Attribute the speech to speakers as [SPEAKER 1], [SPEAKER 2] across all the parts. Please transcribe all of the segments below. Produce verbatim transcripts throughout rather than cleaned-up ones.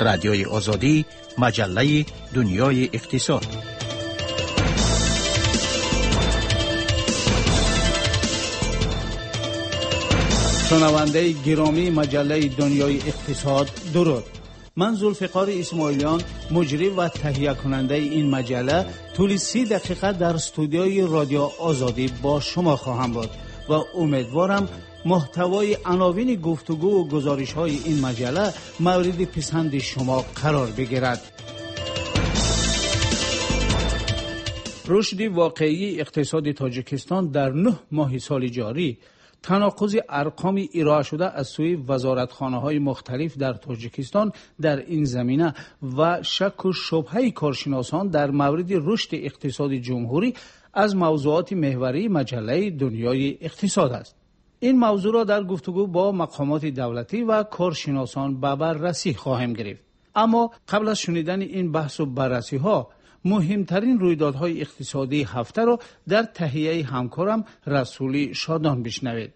[SPEAKER 1] رادیوی آزادی، مجله دنیای اقتصاد. شنونده گرامی مجله دنیای اقتصاد، درود. من ذوالفقار اسماعیلیان، مجری و تهیه کننده این مجله، طول سی دقیقه در استودیوی رادیو آزادی با شما خواهم بود و امیدوارم محتوای عناوین گفتگو و گزارش های این مجله مورد پسند شما قرار بگیرد. رشد واقعی اقتصاد تاجیکستان در نه ماه سال جاری، تناقض ارقام ارائه شده از سوی وزارتخانه‌های مختلف در تاجیکستان در این زمینه و شک و شبهه کارشناسان در مورد رشد اقتصاد جمهوری از موضوعات محوری مجله دنیای اقتصاد است. این موضوع را در گفتگو با مقامات دولتی و کارشناسان به بررسی خواهیم گرفت. اما قبل از شنیدن این بحث و بررسی ها، مهمترین رویدادهای اقتصادی هفته را در تهیه همکارم رسولی شادان بشنوید.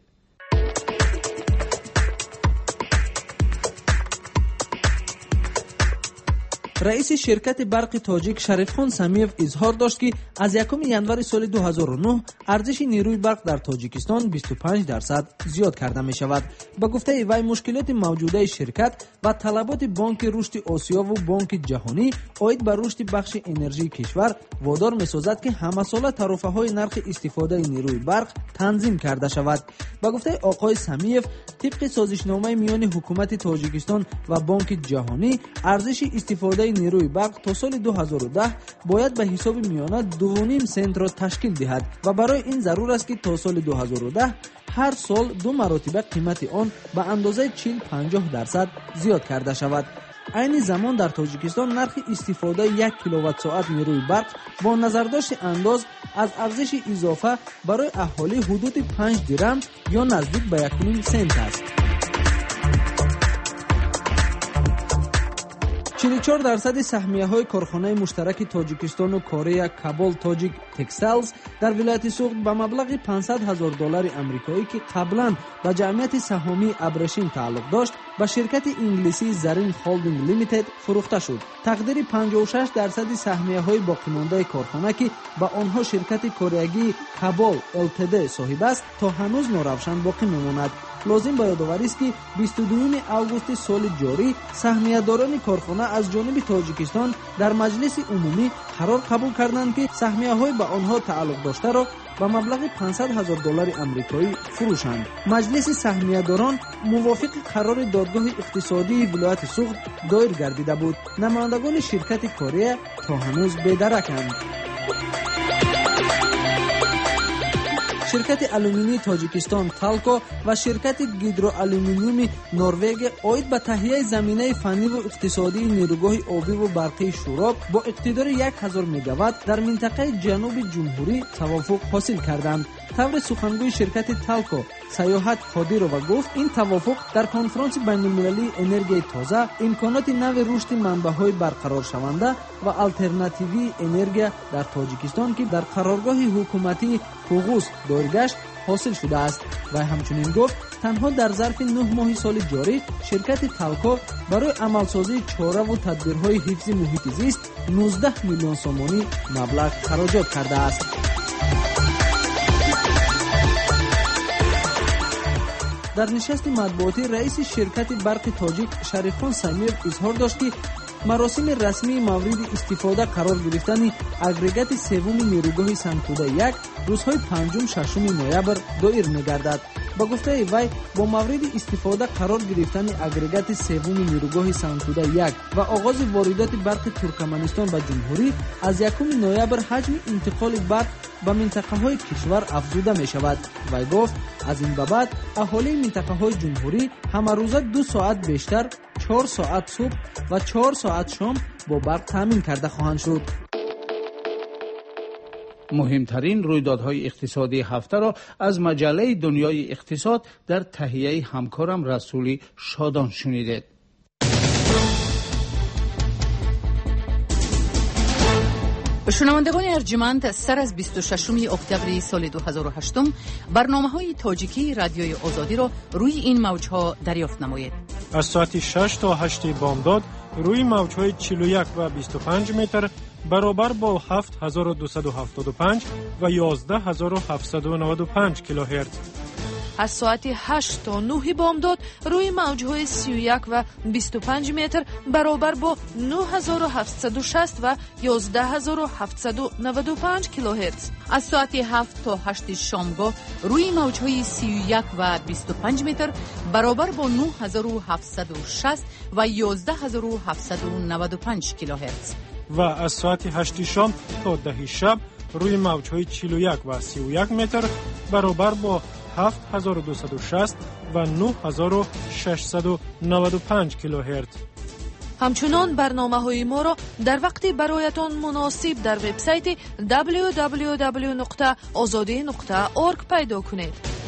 [SPEAKER 2] رئیس شرکت برق تاجیک شریفخان سمیف اظهار داشت که از یکم ینور سال دو هزار و نه ارزش نیروی برق در تاجیکستان بیست و پنج درصد زیاد کرده می شود. با گفته وی مشکلات موجوده شرکت و طلبات بانک رشد آسیا و بانک جهانی عاید بر رشد بخش انرژی کشور وادار می سازد که همه ساله تعرفه های نرخ استفاده نیروی برق تنظیم کرده شود. با گفته آقای سمیف، طبق سازشنامه میان حکومت تاجیکستان و بانک جهانی، ارزش استفاده نیروی برق تا سال دو هزار و ده باید به حساب میانه دو و نیم سنت را تشکیل دهد و برای این ضرور است که تا سال دو هزار و ده هر سال دو مرتبه قیمت آن به اندازه چهل پنجاه درصد زیاد کرده شود. عین زمان در تاجیکستان نرخ استفاده یک کیلووات ساعت نیروی برق با نظرداشت انداز از ارزش اضافه برای اهالی حدود پنج درم یا نزدیک به یک و نیم سنت است. چهل و چهار درصد سهمیه های کارخانه مشترک تاجیکستان و کره کابل تاجیک تکستایلز در ولایت سوخت به مبلغ پانصد هزار دلار آمریکایی که قبلا به جمعیت سهامی ابرشین تعلق داشت به شرکت انگلیسی زرین هولدینگ لیمیتد فروخته شد. تقدیر پنجاه و شش درصد سهمیه های باقی مانده کارخانه که به آنها شرکت کره‌ای کابل التد صاحب است تا هنوز ناروشن باقی میماند. لازم به یادآوری است که بیست و دوم آگوست سال جاری سهمیه‌داران کارخانه از جانب تاجیکستان در مجلس عمومی قرار قبول کردند که سهمیه‌های به آنها تعلق داشته را با مبلغ پانصد هزار دلار آمریکایی فروشند. مجلس سهمیه‌داران موافق قرار دادگاه اقتصادی ولایت سوخت دایر گردیده بود. نمایندگان شرکت کره تا هنوز بی‌درکند. شرکت آلومینی تاجیکستان تالکو و شرکت گیدروآلومینیوم نروژ عاید به تهیه زمینه فنی و اقتصادی نیروگاه آبی و برقی شوراب با اقتدار یک هزار مگاوات در منطقه جنوب جمهوری توافق حاصل کردند. طور سخنگوی شرکت تالکو سیاحت خادیرووا گفت این توافق در کنفرانس بین‌المللی انرژی تازه امکانات نو رشد منبع‌های برقرار شونده و آلترناتیوی انرژی در تاجیکستان که در قرارگاه حکومتی پوغوس دارگشت حاصل شده است. و همچنین گفت تنها در ظرف نه ماه سال جاری شرکت تالکو برای عملسازی چاره و تدبیرهای حفظ محیط زیست نوزده میلیون سومانی مبلغ خراجات کرده است. در نشست مطبوعاتی رئیس شرکت برق تاجیک شریفخان سمیف اظهار داشت که مراسم رسمی مورد استفاده قرار گرفتن اگریگات سوم نیروگاه سنگ‌توده یک روزهای پنجم ششم نوامبر دایر می‌گردد. با گفته وی با مورد استفاده قرار گرفتن اگریگات سوم نیروگاه سنگ‌توده یک و آغاز واردات برق ترکمنستان به جمهوری از یکم نوامبر حجم انتقال برق به منطقه‌های کشور افزوده می‌شود. وی گفت از این به بعد اهالی منطقه‌های جمهوری همه روزه دو ساعت بیشتر، چهار ساعت صبح و چهار ساعت شام با برق تامین کرده خواهند شد.
[SPEAKER 1] مهمترین رویدادهای اقتصادی هفته را از مجله دنیای اقتصاد در تهیه همکارم رسولی شادان شنیدید.
[SPEAKER 3] شنوندگان ارجمند، سر از بیست و ششم اکتبر سال دو هزار و هشت برنامه‌های تاجیکی رادیوی آزادی را روی این موج‌ها دریافت نمایید.
[SPEAKER 4] از ساعت شش تا هشت بامداد روی موج‌های چهل و یک و بیست و پنج متر برابر با هفت هزار و دویست و هفتاد و پنج و یازده هزار و هفتصد و نود و پنج کیلوهرتز.
[SPEAKER 5] از ساعت هشت تا نه بامداد روی موج‌های سی و یک و بیست و پنج متر برابر با نه هزار و هفتصد و شصت و یازده هزار و هفتصد و نود و پنج کیلوهرتز.
[SPEAKER 3] از ساعت هفت تا هشت شامگاه روی موج‌های سی و یک و بیست و پنج متر برابر با نه هزار و هفتصد و شصت و یازده هزار و هفتصد و نود و پنج کیلوهرتز.
[SPEAKER 4] و از ساعت هشت شام تا ده شب روی موج‌های چهل و یک و سی و یک متر برابر با هفت هزار و دویست و شصت و نه هزار و ششصد و نود و پنج کیلوهرتز.
[SPEAKER 5] همچنان برنامه‌های ما را در وقتی برایتان مناسب در وبسایت دبلیو دبلیو دبلیو نقطه آزادی نقطه اورگ پیدا کنید.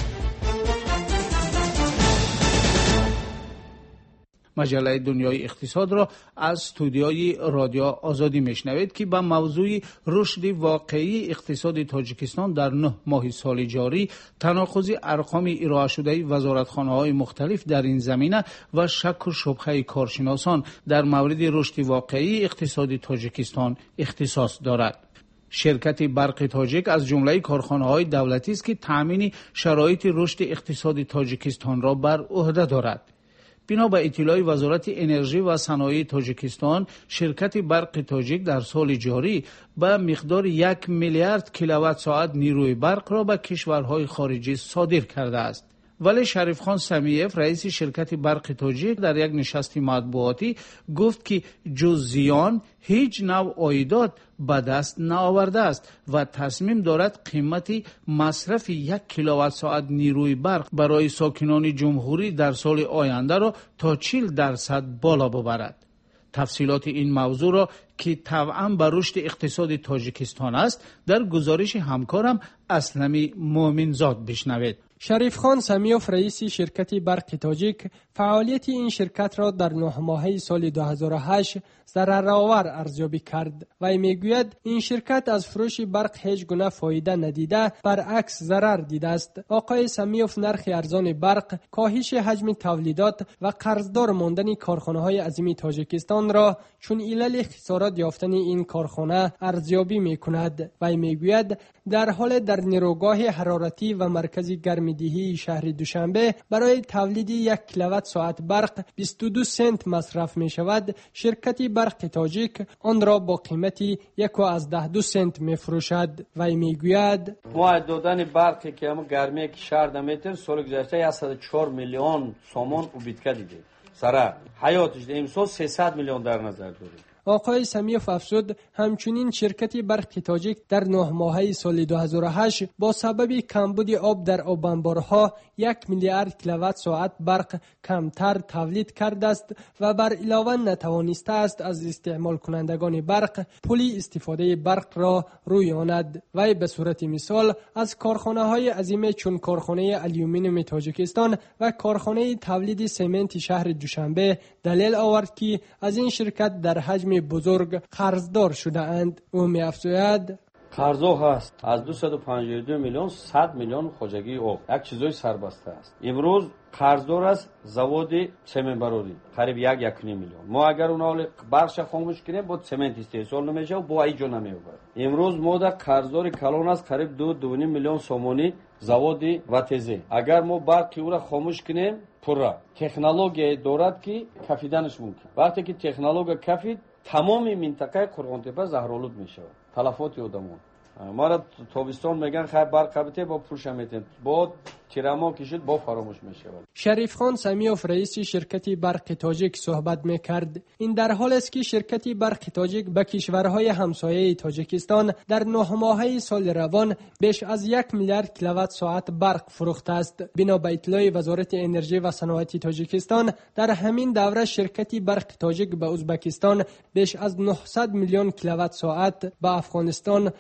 [SPEAKER 1] مجله دنیای اقتصاد را از استودیوی رادیو آزادی میشنوید که به موضوع رشد واقعی اقتصاد تاجیکستان در نه ماه سال جاری، تناقض ارقام ارائه شده وزارتخانه‌های مختلف در این زمینه و شک و شبهه کارشناسان در مورد رشد واقعی اقتصاد تاجیکستان اختصاص دارد. شرکت برق تاجیک از جمله کارخانه‌های دولتی است که تأمین شرایط رشد اقتصاد تاجیکستان را بر عهده دارد. بنا به اطلاع وزارت انرژی و صنایع تاجیکستان، شرکت برق تاجیک در سال جاری به مقدار یک میلیارد کیلووات ساعت نیروی برق را به کشورهای خارجی صادر کرده است. ولی شریف خان سمیف، رئیس شرکت برق تاجیک، در یک نشست مطبوعاتی گفت که جز زیان هیچ نوع عایدات به دست نآورده است و تصمیم دارد قیمت مصرف یک کیلووات ساعت نیروی برق برای ساکنان جمهوری در سال آینده را تا چهل درصد بالا ببرد. تفصیلات این موضوع را که طبعا به رشد اقتصاد تاجیکستان است در گزارش همکارم اسلمی مومنزاد بشنوید.
[SPEAKER 6] شریف خان سمیوف، رئیس شرکت برق تاجیک، فعالیت این شرکت را در نه ماهه سال دو هزار و هشت ضررآور ارزیابی کرد و میگوید این شرکت از فروش برق هیچ گونه فایده ندیده، برعکس ضرر دیده است. آقای سمیوف نرخ ارزان برق، کاهش حجم تولیدات و قرضدار ماندن کارخانه‌های عظیم تاجیکستان را چون علل خسارات یافتن این کارخانه ارزیابی میکند و میگوید در حال در نیروگاه حرارتی و مرکز گرمدهی شهر دوشنبه برای تولید یک کیلووات ساعت برق بیست و دو سنت مصرف می شود. شرکت برق تاجیک آن را با قیمتی یک و از ده دو سنت می فروشد و می گوید
[SPEAKER 7] ما دادن برقی که همون گرمی که شهر دمیتر سال گذشته صد و چهار میلیون سومون اوبیدکه دیده سره حیاتش امسال سیصد میلیون در نظر داریم.
[SPEAKER 6] آقای سمیوف افزود همچنین شرکت برق تاجیک در نه ماهه سال دو هزار و هشت با سبب کمبود آب در آب انبارها یک میلیارد کیلووات ساعت برق کمتر تولید کرده است و بر علاوه نتوانسته است از استعمال کنندگان برق پولی استفاده برق را رویاند. و به صورت مثال از کارخانه های عظیم چون کارخانه آلومینیوم تاجیکستان و کارخانه تولید سمنت شهر دوشنبه دلیل آورد که از این شرکت در حجم بزرگ قرضدار شده اند. او می افزاید
[SPEAKER 7] قرضا هست از دویست و پنجاه و دو میلیون صد میلیون خوجگی آب یک چیزای سربسته است. امروز قرضدار است زواد سمنت براری قریب یک یک میلیون. ما اگر اون برش خاموش کنیم با سمنت استحصال نمیشه و با ایجا نمیوبره. امروز ما در قرضدار کلان است قریب دو دو میلیون سومونی زواد واتزه. اگر ما برق او را خاموش کنیم پورا تکنولوژی دارد که کفیدنش ممکن. وقتی که تکنولوژی کفید تمام منطقه قرغانتپه زهرآلود میشه. تلفات آدمون ما را تابستان میگن خیر برق کبته با پوش میتن با تیرما کشید با فراموش میشه.
[SPEAKER 6] شریف خان سمیوف، رئیس شرکت برق تاجیک، صحبت میکرد. این در حال است که شرکت برق تاجیک به کشورهای همسایه تاجیکستان در نه ماهه سال روان بیش از یک میلیارد کیلووات ساعت برق فروخته است. بنا به اطلاع وزارت انرژی و صنایع تاجیکستان در همین دوره شرکت برق تاجیک به ازبکستان بیش از نهصد میلیون کیلووات ساعت، به افغانستان بیشتر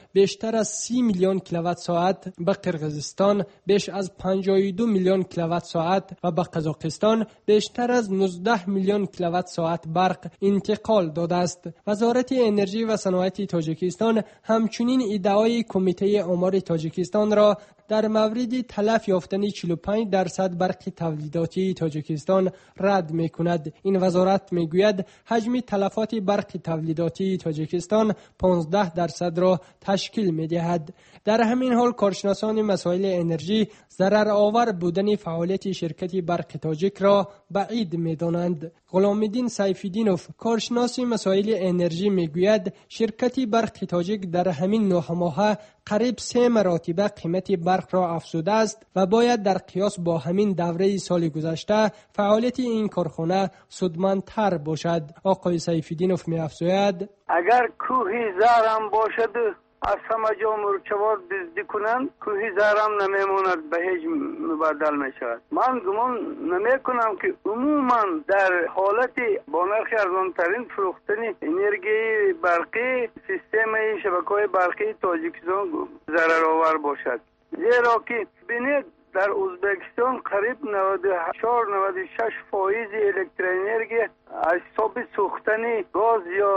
[SPEAKER 6] بیشتر از سی میلیون کیلووات ساعت، به قرقیزستان بیش از پنجاه و دو میلیون کیلووات ساعت و به قزاقستان بیشتر از نوزده میلیون کیلووات ساعت برق انتقال داده است. وزارت انرژی و صنعت تاجیکستان همچنین ادعای کمیته آمار تاجیکستان را در مورد تلف یافتن چهل و پنج درصد برق تولیداتی تاجیکستان رد می کند. این وزارت می گوید حجم تلفات برق تولیداتی تاجیکستان پانزده درصد را تشکیل می دهد. در همین حال کارشناسان مسائل انرژی ضرر آور بودن فعالیت شرکت برق تاجیک را بعید می دانند. غلامالدین سیف‌الدینوف کارشناس مسائل انرژی می گوید شرکت برق تاجیک در همین نه ماه قریب سه مراتبه قیمت برق را افزوده است و باید در قیاس با همین دوره سال گذشته فعالیت این کارخانه سودمندتر باشد. آقای سیف‌الدینوف می افزاید
[SPEAKER 8] اگر کوهی زرم باشد از همه جا مرچوار دزدی کنند، کوهی زرم نمیماند، به هیچ مبدل می شود. من گمان نمی کنم که عموما در حالت با نرخ ارزانترین فروختن انرژی برقی سیستم شبکه‌های برقی تاجیکستان ضرر آور باشد، زیرا که بینید در ازبکستان قریب نود و چهار نود و شش فایز الکتروانرژی از حساب سوختن گاز یا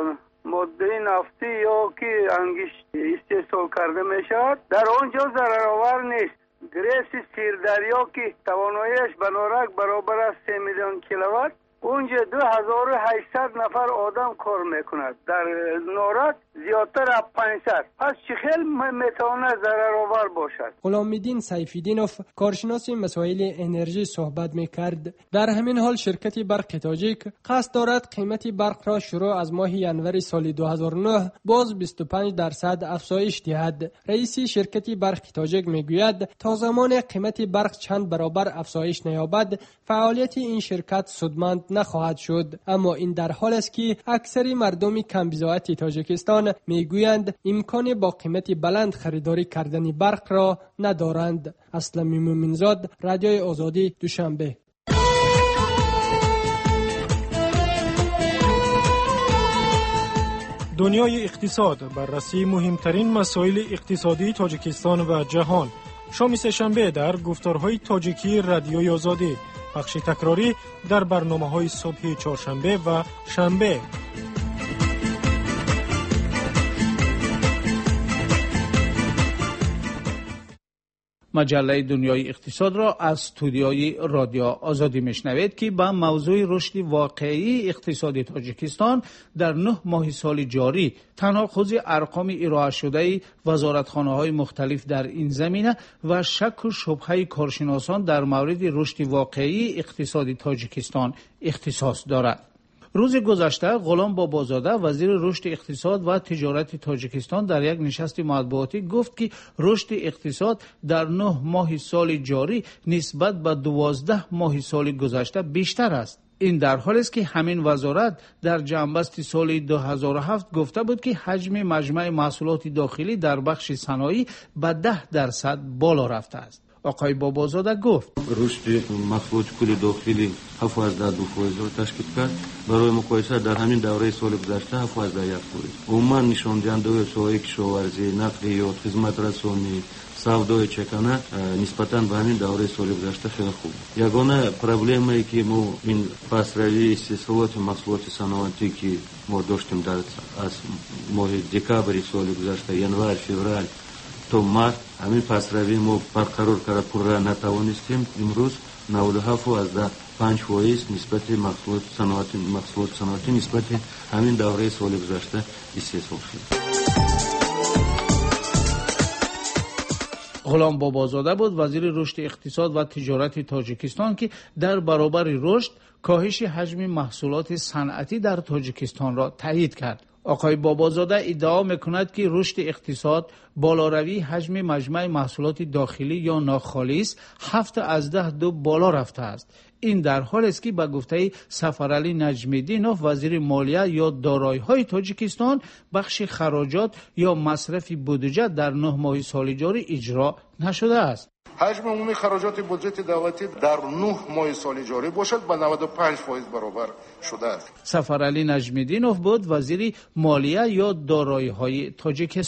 [SPEAKER 8] ماده نفتی یا که انگشت استحصال کرده می شود در آنجا ضررآور نیست. گریس سیردریا که تواناییش بنارک برابر است سه میلیون کیلووات، اونجا دو هزار و هشتصد نفر آدم کار میکند، در نارک زیادتر از پانصد. پس چه خیلی میتونه ضررآور باشد.
[SPEAKER 6] غلامالدین سیف‌الدینوف کارشناس مسائل انرژی صحبت میکرد. در همین حال شرکت برق تاجیک قصد دارد قیمت برق را شروع از ماه ینوری سال دو هزار و نه باز بیست و پنج درصد افزایش دهد. رئیس شرکت برق تاجیک میگوید تا زمان قیمت برق چند برابر افزایش نیابد فعالیت این شرکت سودمند نخواهد شد. اما این در حال است که اکثر مردم کم بضاعت تاجیکستان میگویند امکان با قیمت بلند خریداری کردن برق را ندارند. اسلم مومنزاد، رادیوی آزادی، دوشنبه.
[SPEAKER 4] دنیای اقتصاد، بررسی مهمترین مسائل اقتصادی تاجیکستان و جهان. شام سه‌شنبه در گفتارهای تاجیکی رادیوی آزادی، بخش تکراری در برنامه‌های صبح چهارشنبه و شنبه.
[SPEAKER 1] مجله دنیای اقتصاد را از استودیوی رادیو آزادی میشنوید که با موضوع رشد واقعی اقتصاد تاجیکستان در نه ماه سال جاری، تناقض ارقام ارائه شده وزارتخانه‌های مختلف در این زمینه و شک و شبهه کارشناسان در مورد رشد واقعی اقتصاد تاجیکستان اختصاص دارد. روز گذشته غلام بابازاده وزیر رشد اقتصاد و تجارت تاجیکستان در یک نشست مطبوعاتی گفت که رشد اقتصاد در نه ماه سال جاری نسبت به دوازده ماه سال گذشته بیشتر است. این در حالی است که همین وزارت در جنبست سال دو هزار و هفت گفته بود که حجم مجمع محصولات داخلی در بخش صنایع به ده درصد بالا رفته است. آقای بابازاده گفت
[SPEAKER 9] رشد محصولات کل داخلی هفت دو فایز را تشکیل کرد. برای مقایسه در همین دوره سال گذشته هفت یک فایز. عموما نشان دهنده سوای کشاورزی، نقلیات، خدمات رسانی، سودای چکانه نسبتاً به همین دوره سال گذشته خیلی خوب. یگانه پروبلمی که ما این پسروی استحصالات محصولات صنعتی که ما داشتیم در از ماه دکامبر سال گذشته، ینوار، فوریه تا مارس، همین پسروی ما برقرار کرده پورا نتوانستیم. امروز نود و هفت و پنج فایز نسبت محصولات صنعتی محصولات صنعتی نسبت همین دوره سال گذشته استحصال شد.
[SPEAKER 1] غلام بابازاده بود وزیر رشد اقتصاد و تجارت تاجیکستان که در برابر رشد کاهش حجم محصولات صنعتی در تاجیکستان را تایید کرد. آقای بابازاده ادعا میکند که رشد اقتصاد بالاروی حجم مجمع محصولات داخلی یا ناخالص هفت از ده دو بالا رفته است. این در حالی است که به گفته سفرعلی نجمیدینوف وزیر مالیه یا دارایی‌های تاجیکستان بخش خراجات یا مصرف بودجه در نه ماه سال جاری اجرا نشده است.
[SPEAKER 10] حجم عمومی خراجات بودجه دولتی در نه ماه سال جاری باشد به نود و پنج فایز برابر شده است.
[SPEAKER 1] سفرعلی نجمیدینوف بود وزیر مالیه یا دارایی‌های تاجیکستان.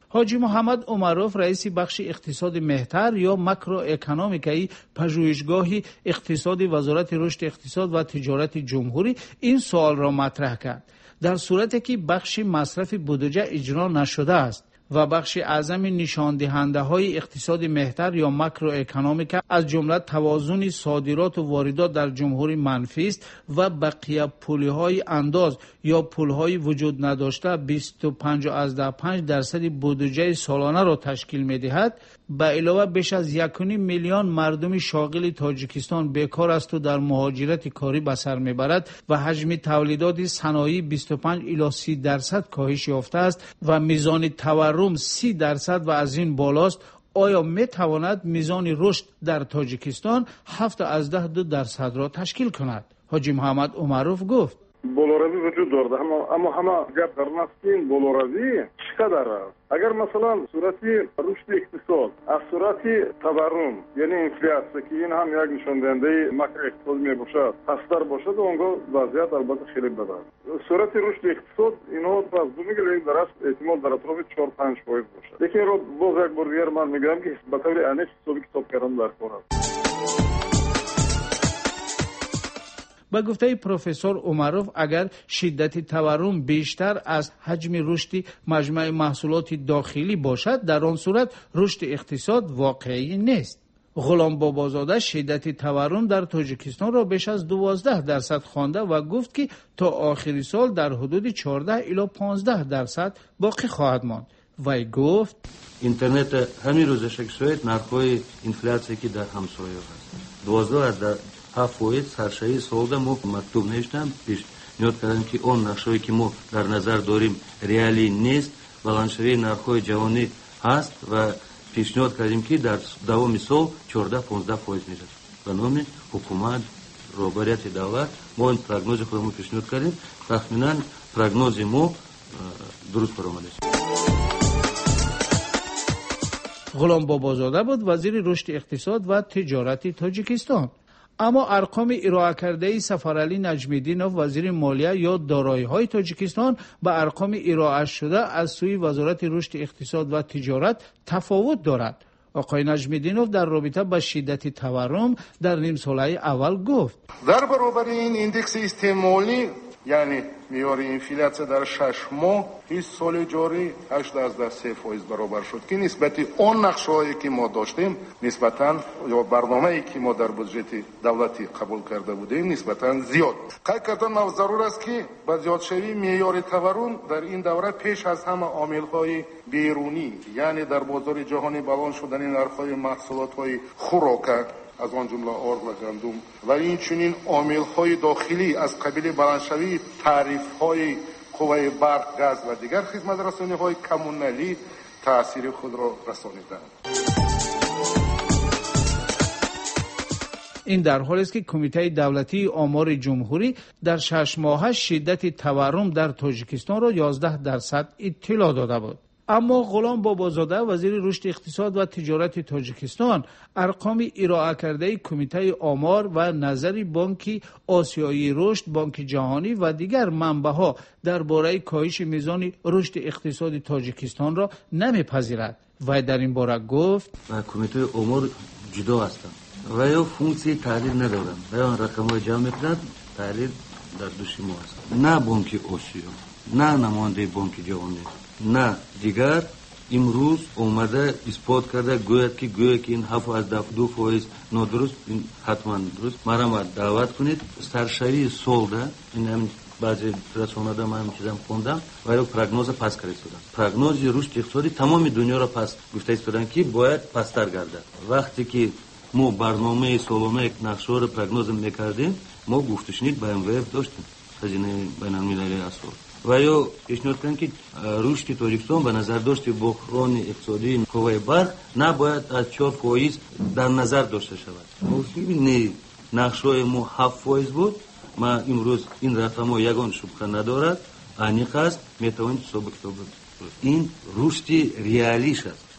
[SPEAKER 1] حاجی محمد عمروف رئیس بخش اقتصاد مهتر یا ماکرو اکونومیکای پژوهشگاه اقتصادی وزارت رشد اقتصاد و تجارت جمهوری این سوال را مطرح کرد. در صورتی که بخش مصرف بودجه اجرا نشده است و بخش اعظم نشان دهنده های اقتصاد مهتر یا ماکرو اکونومیکا از جمله توازن صادرات و واردات در جمهوری منفی است و بقیه پولی های انداز یا پول های وجود نداشته بیست و پنج ازده پنج درصد بودجه سالانه را تشکیل می دهد، به علاوه بیش از یک و نیم میلیون مردم شاغل تاجیکستان بیکار است و در مهاجرت کاری به سر میبرد و حجم تولیدات صنایع بیست و پنج الی سی درصد کاهش یافته است و میزان تورم سی درصد و از این بالاست. آیا می تواند میزان رشد در تاجیکستان هفت از ده دو درصد را تشکیل کند؟ حاجی محمد عمروف گفت
[SPEAKER 11] بولوروی وجود دارد، اما اما همه گپ در نستین بولوروی چقدر است؟ اگر مثلا صورتی رشد اقتصاد از صورتی تورم یعنی انفляция که این هم یک نشان دهنده ماکرو اقتصاد می باشد پستر باشد، اونجا وضعیت البته خیلی بد است. صورت رشد اقتصاد اینا باز دو میگه در است احتمال در اطراف چهار پنج فاصله باشد. لیکن رو باز یک بار دیگر من میگم که به طور انیش حسابی کتاب کردن در کار است.
[SPEAKER 1] با گفته پروفسور عمروف اگر شدت تورم بیشتر از حجم رشد مجموع محصولات داخلی باشد در آن صورت رشد اقتصاد واقعی نیست. غلام بابازاده شدت تورم در تاجیکستان را بیش از دوازده درصد خوانده و گفت که تا آخر سال در حدود چهارده الی پانزده درصد باقی خواهد ماند. وی گفت
[SPEAKER 9] اینترنت همین روز شکل نرخ‌های انفляции که در همسایه هست دوازده هفت فایز سرشایی سالده ما مکتوب نوشتم پیش نیاد کردم که اون نقشه‌ای که ما در نظر داریم ریالی نیست، بالانس‌های نرخ‌های جهانی هست و پیشنهاد کردیم که در دوام سال چهارده پانزده فایز میشه. به نام حکومت رهبریت دولت ما این پروگنوز خودمون پیشنهاد کردیم، تخمینا پروگنوز ما درست برآمده است.
[SPEAKER 1] غلام بابازاده بود وزیر رشد اقتصاد و تجارت تاجیکستان. اما ارقام ارائه کرده سفرعلی نجمیدینوف وزیر مالیه یا دارایی‌های تاجیکستان با ارقام ارائه شده از سوی وزارت رشد اقتصاد و تجارت تفاوت دارد. آقای نجمیدینوف در رابطه با شدت تورم در نیم ساله اول گفت
[SPEAKER 10] در برابر این ایندکس استعمالی یعنی میار انفляция در شش ماه این سال جاری هشت ازده سه فایز برابر شد که نسبت اون نقشه‌ای که ما داشتیم نسبتاً یا برنامه‌ای که ما در بودجت دولتی قبول کرده بودیم نسبتاً زیاد. قید کردن ضرور است که با زیادشوی معیار تورم در این دوره پیش از همه عامل‌های بیرونی یعنی در بازار جهانی بالان شدن نرخ‌های محصولات‌های خوراک از آن جمله آرد و گندم و این چنین عامل‌های داخلی از قبیل بلندشوی تعرفه‌های قوه برق، گاز و دیگر خدمت رسانی‌های کمونالی تأثیر خود را رسانیدند.
[SPEAKER 1] این در حالی است که کمیته دولتی آمار جمهوری در شش ماه شدت تورم در تاجیکستان را یازده درصد اطلاع داده بود. اما غلام بابازاده وزیر رشد اقتصاد و تجارت تاجیکستان ارقام ارائه کرده کمیته آمار و نظر بانک آسیایی رشد، بانک جهانی و دیگر منبع‌ها درباره کاهش میزان رشد اقتصاد تاجیکستان را نمیپذیرد. و در این باره گفت
[SPEAKER 9] کمیته آمار جدا هستند و یا فونکسی تحلیل ندارند و یا رقم‌های جمع می‌کنند، تحلیل در دوش ما است. نه بانک آسیا، نه نماینده بانک جهانی، نه دیگر امروز اومده اثبات کرده گوید که گوید که این هفت از دو فایز نادرست، این حتما درست. مرا دعوت کنید سرشایی سال ده این هم بعضی رسانه‌ها من هم چیزام خوندم و یا پروگنوز پس کرده شدن. پروگنوز رشد اقتصادی تمام دنیا را پس گفته ایستادن که باید پستر گردد. وقتی که ما برنامه سالانه نقشه را پروگنوز میکردیم ما گفتشنید با ام وی اف داشتیم خزینه بین‌المللی اسعار و یا پیشنهاد کردن که رشد تاجیکستان به نظر داشت بحران اقتصادی قوه برق نباید از چهار فایز در نظر داشته شود. نه نقشه ما هفت فایز بود. ما امروز این رقم ها یگان شبکه ندارد، انیق است، میتوانید حساب کتاب کنید. این رشد ریالیش است.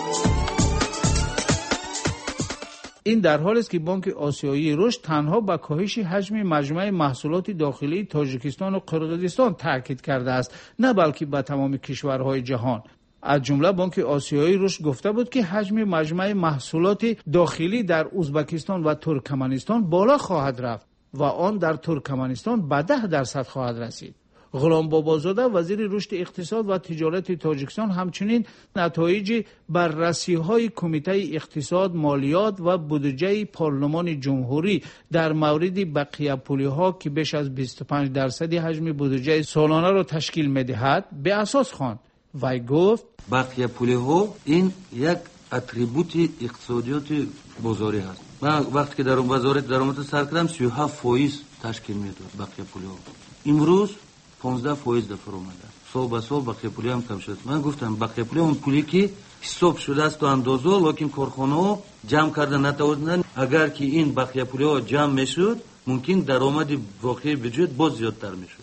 [SPEAKER 1] این در حالی است که بانک آسیایی رشد تنها با کاهش حجم مجموع محصولات داخلی تاجیکستان و قرقیزستان تاکید کرده است، نه بلکه با تمام کشورهای جهان. از جمله بانک آسیایی رشد گفته بود که حجم مجمع محصولات داخلی در ازبکستان و ترکمنستان بالا خواهد رفت و آن در ترکمنستان به ده درصد خواهد رسید. غلام بابازاده وزیر رشد اقتصاد و تجارت تاجیکستان همچنین نتایج بررسی‌های کمیته اقتصاد، مالیات و بودجه پارلمان جمهوری در مورد بقیه پولی‌ها که بیش از بیست و پنج درصد حجم بودجه سالانه را تشکیل می‌دهد به اساس خواند. وی گفت
[SPEAKER 9] بقیه پولی‌ها این یک اتریبوت اقتصادیات بازاری است. من وقتی که در وزارت درآمد سر کردم سی و هفت فایز تشکیل می‌داد بقیه پولی‌ها. امروز پانزده فایز دفعه اومده. سال به سال بقیه پولی هم کم شد. من گفتم بقیه پولی اون پولی که حساب شده است و اندازه، لیکن کارخانه‌ها جمع کردن نتوانند. اگر که این بقیه پولی‌ها جمع میشد ممکن درآمد واقعی بجد باز زیادتر میشد.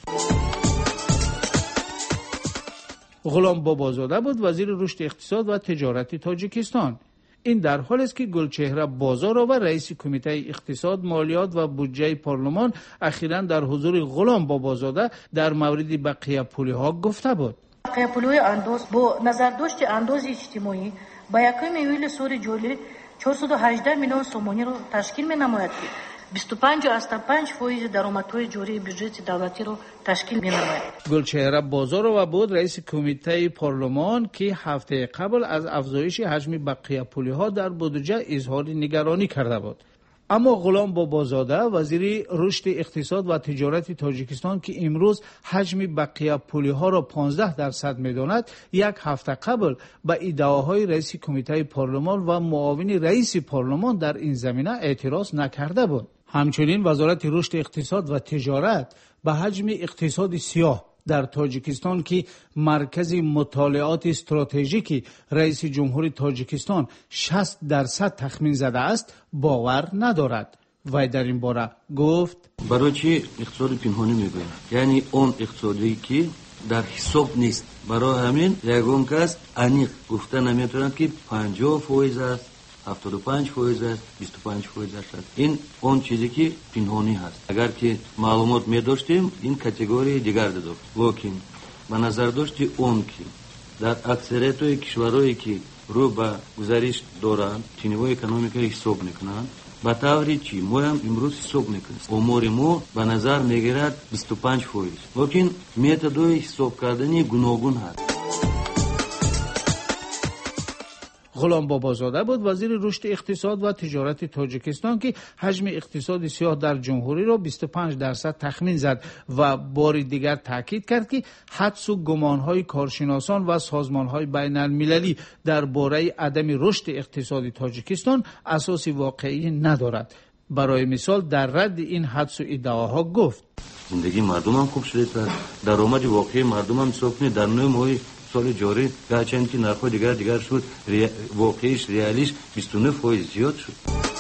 [SPEAKER 1] غلام بابازاده بود وزیر رشد اقتصاد و تجارت تاجیکستان. این در حالی است که گلچهره بازاروا و رئیس کمیته اقتصاد، مالیات و بودجه پارلمان اخیراً در حضور غلام بابازاده در مورد بقیه پولی‌ها گفته بود.
[SPEAKER 12] بقیه پولی انداز با نظر داشت انداز اجتماعی با یکم ایویل سال جولی چهارصد و هجده میلیون سومانی را تشکیل می‌نماید که بیست و پنج تا پنج فایز درآمدهای جاری بودجه دولتی را تشکیل می‌نماید.
[SPEAKER 1] گلچهره بازاروا بود رئیس کمیته پارلمان که هفته قبل از افزایش حجم بقیه پولی‌ها در بودجه اظهار نگرانی کرده بود. اما غلام بابازاده وزیر رشد اقتصاد و تجارت تاجیکستان که امروز حجم بقیه پولی‌ها را پانزده درصد می‌داند، یک هفته قبل به ادعاهای رئیس کمیته پارلمان و معاون رئیس پارلمان در این زمینه اعتراض نکرده بود. همچنین وزارت رشد اقتصاد و تجارت به حجم اقتصاد سیاه در تاجیکستان که مرکز مطالعات استراتژیکی رئیس جمهور تاجیکستان شصت درصد تخمین زده است باور ندارد. وی در این باره گفت
[SPEAKER 9] برای چی اقتصاد پنهانی میگویم؟ یعنی اون اقتصادی که در حساب نیست. برای همین یگان کس انیق گفته نمیتونند که پنجاه فایز است، هفتاد و پنج فایز است، بیست و پنج فایز است. این اون چیزی که پنهانی هست. اگر که معلومات می داشتیم این کاتگوری دیگر داشت. لیکن به نظر داشت اون که در اکثریت کشورهایی که رو به گزارش دارند تنوع اکنومیکی حساب میکنند با طوری چی ما هم امروز حساب میکنیم. امور ما به نظر میگیرد بیست و پنج فایز. لیکن متدای حساب کردنی گوناگون هست.
[SPEAKER 1] غلام بابازاده بود وزیر رشد اقتصاد و تجارت تاجیکستان که حجم اقتصاد سیاه در جمهوری را بیست و پنج درصد تخمین زد و بار دیگر تاکید کرد که حدس و گمانهای کارشناسان و سازمانهای بین المللی درباره عدم رشد اقتصادی تاجیکستان اساس واقعی ندارد. برای مثال در رد این حدس و ادعاها گفت
[SPEAKER 9] زندگی مردم هم خوب شده، درآمد واقعی مردم هم حساب کنید در نه ماه سال جاری گرچند که نرخ دیگر دیگر شد ری... واقعیش ریالیش بیست و نه فایز زیاد شد.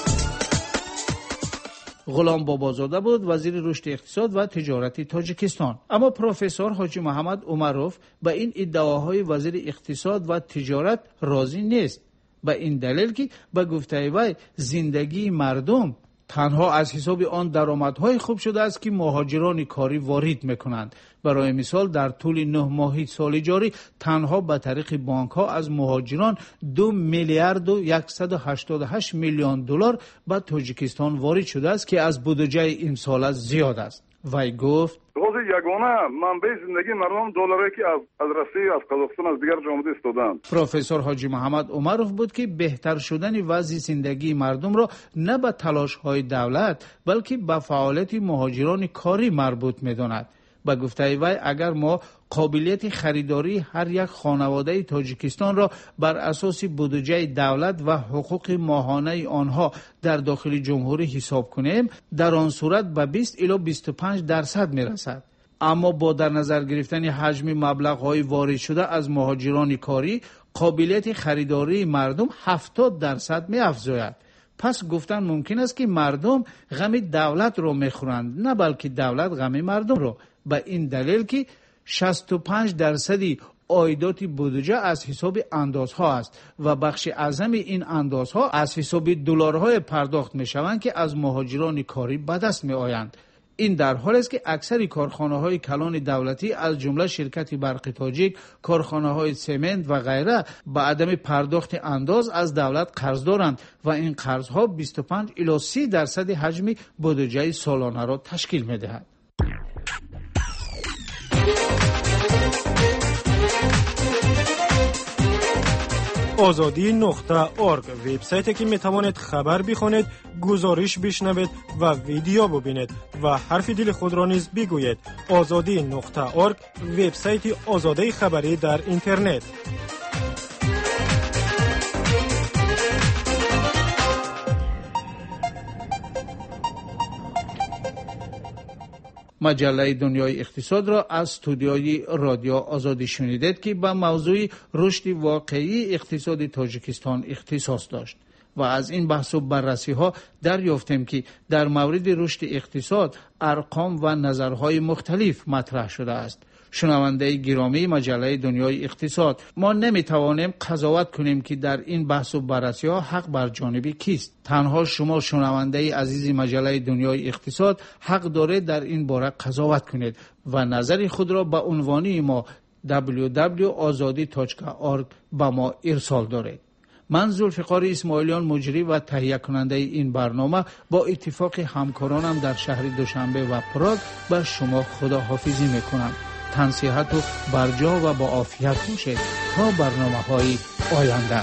[SPEAKER 1] غلام بابازاده بود وزیر رشد اقتصاد و تجارت تاجیکستان. اما پروفسور حاجی محمد عمروف به این ادعاهای وزیر اقتصاد و تجارت راضی نیست. به این دلیل که به گفته وی زندگی مردم تنها از حساب آن درآمدهای خوب شده است که مهاجران کاری وارد میکنند. برای مثال در طول نه ماهی سال جاری تنها به طریق بانک ها از مهاجران دو میلیارد و صد و هشتاد و هشت میلیون دلار به تاجیکستان وارد شده است که از بودجه این سال زیاد است. وی گفت
[SPEAKER 11] روزی یگانه منبع زندگی مردم دلاری که از از روسیه از قزاقستان از دیگر جامعه استادند.
[SPEAKER 1] پروفسور حاجی محمد عمروف بود که بهتر شدن وضع زندگی مردم را نه به تلاش های دولت بلکه به فعالیت مهاجران کاری مربوط می‌داند. با گفته وی اگر ما قابلیت خریداری هر یک خانواده تاجیکستان را بر اساس بودجه دولت و حقوق ماهانه آنها در داخل جمهوری حساب کنیم در آن صورت به بیست الی بیست و پنج درصد میرسد. اما با در نظر گرفتن حجم مبلغ‌های وارد شده از مهاجران کاری قابلیت خریداری مردم هفتاد درصد می‌افزاید. پس گفتن ممکن است که مردم غم دولت را میخورند نه بلکه دولت غم مردم را. به این دلیل که شصت و پنج درصدی عایدات بودجه از حساب اندازها است و بخش اعظم این اندازها از حساب دلارهای پرداخت می شوند که از مهاجران کاری به دست می آیند. این در حالی است که اکثر کارخانه‌های کلان دولتی از جمله شرکت برق تاجیک، کارخانه‌های سمنت و غیره با عدم پرداخت انداز از دولت قرض دارند و این قرض‌ها بیست و پنج الی سی درصد حجم بودجه سالانه را تشکیل می‌دهد.
[SPEAKER 4] آزادی نقطه ارگ وبسایتی که می توانید خبر بخوانید، گزارش بشنوید و ویدیو ببینید و حرف دل خود را نیز بگویید. آزادی نقطه ارگ وبسایت آزادی خبری در اینترنت.
[SPEAKER 1] مجله دنیای اقتصاد را از استودیوی رادیو آزادی شنیدید که به موضوع رشد واقعی اقتصاد تاجیکستان اختصاص داشت و از این بحث و بررسی ها دریافتیم که در مورد رشد اقتصاد ارقام و نظرهای مختلف مطرح شده است. شنونده گرامی مجله دنیای اقتصاد، ما نمیتوانیم قضاوت کنیم که در این بحث و بررسی ها حق بر جانب کیست. تنها شما شنونده عزیز مجله دنیای اقتصاد حق دارید در این باره قضاوت کنید و نظر خود را به عنوان ما دبلیو دبلیو دات azadi دات org به ما ارسال دارید. من ذوالفقار اسماعیلیان مجری و تهیه کننده این برنامه با اتفاق همکارانم در شهر دوشنبه و پراگ بر شما خداحافظی میکنم. تنصیحت و برجا و با عافیت باشید تا برنامه های آینده.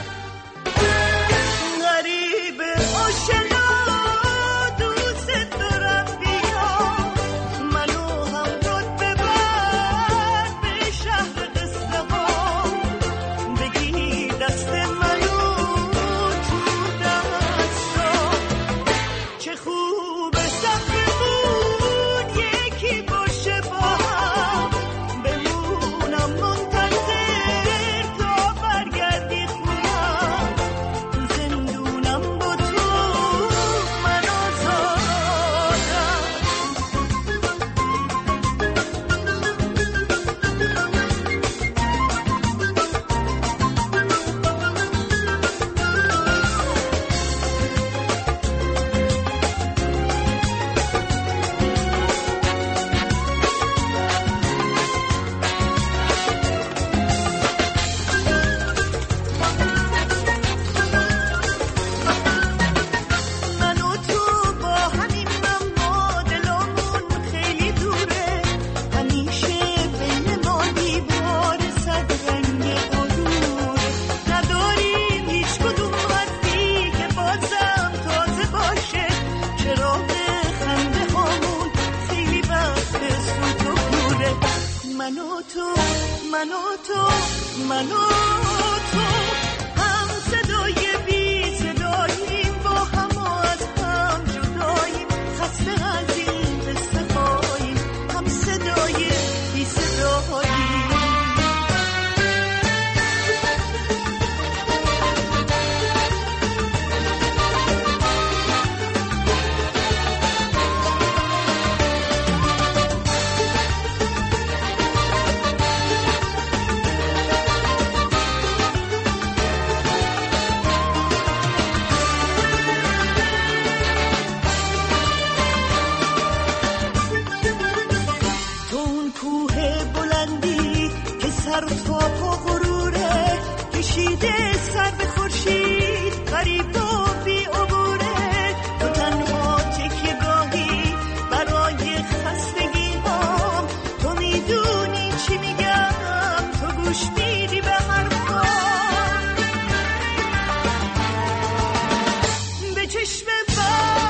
[SPEAKER 13] چشم